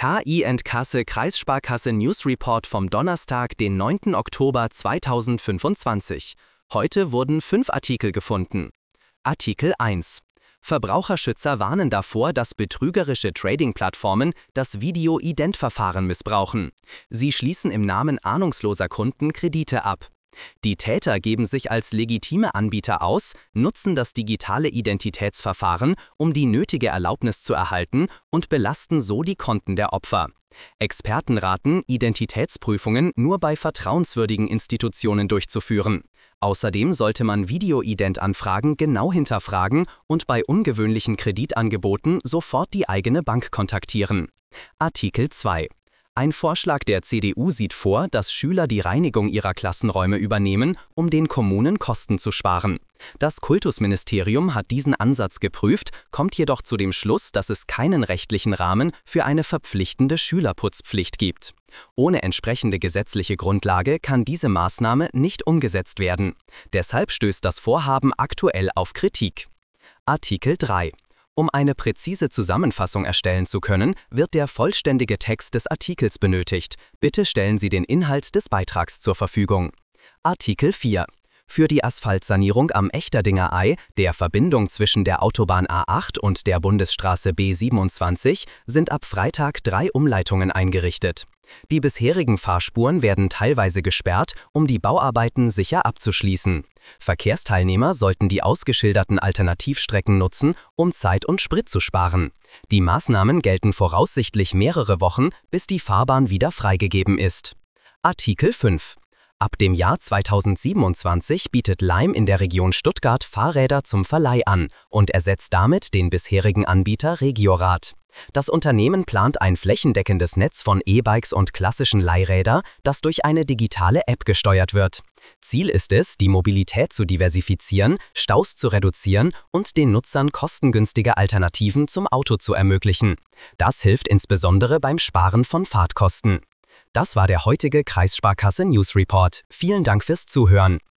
KI&Kasse Kreissparkasse News Report vom Donnerstag, den 9. Oktober 2025. Heute wurden 5 Artikel gefunden. Artikel 1. Verbraucherschützer warnen davor, dass betrügerische Trading-Plattformen das Video-Ident-Verfahren missbrauchen. Sie schließen im Namen ahnungsloser Kunden Kredite ab. Die Täter geben sich als legitime Anbieter aus, nutzen das digitale Identitätsverfahren, um die nötige Erlaubnis zu erhalten und belasten so die Konten der Opfer. Experten raten, Identitätsprüfungen nur bei vertrauenswürdigen Institutionen durchzuführen. Außerdem sollte man Video-Ident-Anfragen genau hinterfragen und bei ungewöhnlichen Kreditangeboten sofort die eigene Bank kontaktieren. Artikel 2. Ein Vorschlag der CDU sieht vor, dass Schüler die Reinigung ihrer Klassenräume übernehmen, um den Kommunen Kosten zu sparen. Das Kultusministerium hat diesen Ansatz geprüft, kommt jedoch zu dem Schluss, dass es keinen rechtlichen Rahmen für eine verpflichtende Schülerputzpflicht gibt. Ohne entsprechende gesetzliche Grundlage kann diese Maßnahme nicht umgesetzt werden. Deshalb stößt das Vorhaben aktuell auf Kritik. Artikel 3. Um eine präzise Zusammenfassung erstellen zu können, wird der vollständige Text des Artikels benötigt. Bitte stellen Sie den Inhalt des Beitrags zur Verfügung. Artikel 4. Für die Asphaltsanierung am Echterdinger Ei, der Verbindung zwischen der Autobahn A8 und der Bundesstraße B27, sind ab Freitag 3 Umleitungen eingerichtet. Die bisherigen Fahrspuren werden teilweise gesperrt, um die Bauarbeiten sicher abzuschließen. Verkehrsteilnehmer sollten die ausgeschilderten Alternativstrecken nutzen, um Zeit und Sprit zu sparen. Die Maßnahmen gelten voraussichtlich mehrere Wochen, bis die Fahrbahn wieder freigegeben ist. Artikel 5. Ab dem Jahr 2027 bietet Lime in der Region Stuttgart Fahrräder zum Verleih an und ersetzt damit den bisherigen Anbieter Regiorad. Das Unternehmen plant ein flächendeckendes Netz von E-Bikes und klassischen Leihräder, das durch eine digitale App gesteuert wird. Ziel ist es, die Mobilität zu diversifizieren, Staus zu reduzieren und den Nutzern kostengünstige Alternativen zum Auto zu ermöglichen. Das hilft insbesondere beim Sparen von Fahrtkosten. Das war der heutige Kreissparkasse News Report. Vielen Dank fürs Zuhören.